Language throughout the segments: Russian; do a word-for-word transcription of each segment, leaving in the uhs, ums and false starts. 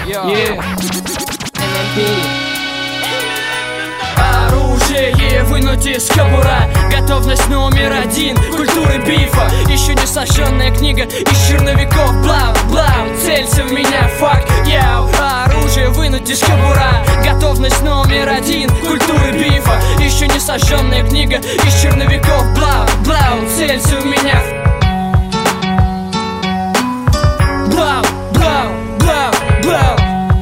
Yeah. эн эн пи. Оружие вынуть из кобура, готовность номер один, культуры бифа. Еще не сожженная книга из черновиков. Блау, блау, целься в меня, фак, яу. Оружие вынуть из кобура, готовность номер один, культуры бифа. Еще не сожженная книга из черновиков. Блау, блау, целься в меня. Блау, блау, блау, блау.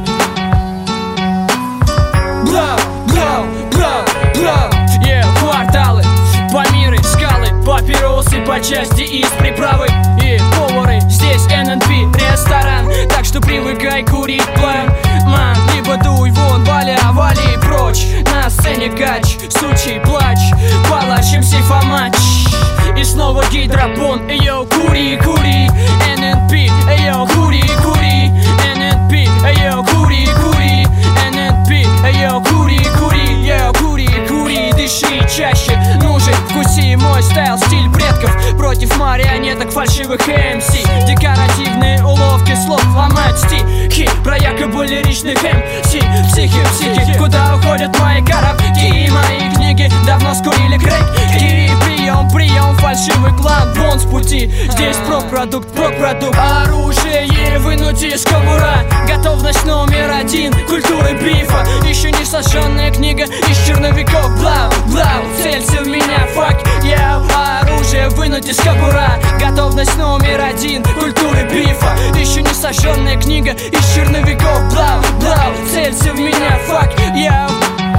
Блау, блау, блау, блау. Yeah, кварталы, Памиры, скалы, папиросы по части из приправы и повары. Здесь эн эн пи ресторан, так что привыкай курить план. Ман, либо дуй вон, валя, вали прочь. На сцене кач, сучий плач, палач, эм си Фомач. И снова гидропон, эйо, кури, кури. эн эн пи, эйо, кури, кури. эн эн пи, эйо, кури, кури. эн эн пи, эйо, кури, кури. Эйо, кури, кури, дыши чаще. Ну же, вкуси мой стайл, стиль предков. Против марионеток фальшивых эм си. Декоративные уловки слов, ломать стихи. Про якобы лиричных эм си. Психи, психи, куда уходят мои коробки? Мои книги давно скурили крейки. Прием, прием, фальшивый клан, вон с пути. Здесь пропродукт, пропродукт. Оружие вынуть из кобура, готовность номер один, культуры бифа. Еще не сожженная книга из черновиков. Блау, блау, целься в меня, фак, яу. Оружие вынуть из кобура, готовность номер один, культуры бифа. Еще не сожженная книга из черновиков. Блау, блау, целься в меня, фак, яу.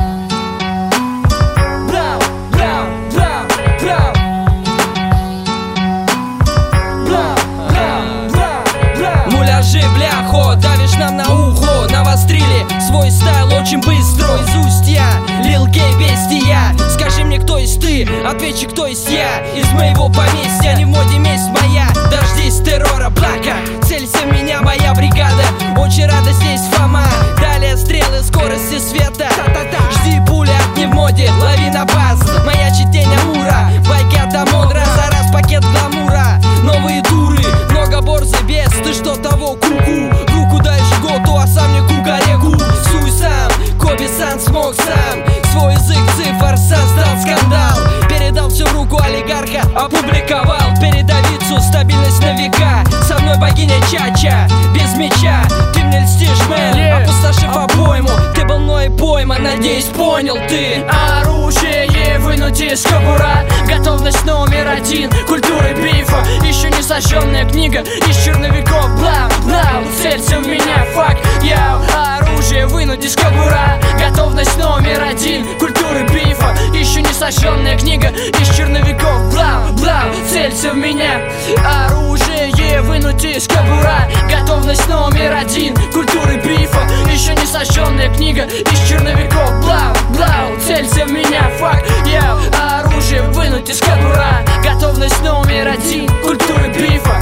Муляжи, бляхо, давишь нам на ухо. Навострили свой стайл очень быстро. Из устья, Лил Кей, бестия. Скажи мне, кто есть ты, отвечи, кто есть я. Из моего поместья, не в моде месть моя. Дождись террора, блака, целься в меня, моя бригада. Очень рада здесь Фома. Далее стрелы скорости света. Жди пули от не в моде, лови на баз. Моя чтень Амура, байки от Амонра. За раз пакет гламура, новые туры, много борзы без. Ты что того, куку, руку дай жготу, а сам не кукареку. Суй сам, Коби-сан смог сам. Свой язык цифр создал скандал. Передал все в руку олигарха, опубликовал передовицу, стабильность на века. Со мной богиня Чача, без меча. Ты мне льстишь, мэн, yeah. Опустошив обойму. Ты был мной пойман, надеюсь, понял ты. Оружие вынуть из кобура, готовность номер один, культуры бифа. Еще не сожженная книга из черновиков. Блау, блау, целься в меня, фак, яу. Оружие вынуть из кобура, готовность номер один, культуры бифа. Еще не сожженная книга из черновиков. Блау, блау, целься в меня. Оружие вынуть из кобура, готовность номер один, культуры бифа. Еще не сожженная книга из черновиков. Блау, блау, целься в меня, фак, яу. Оружие вынуть из кобура, готовность номер один, культуры бифа.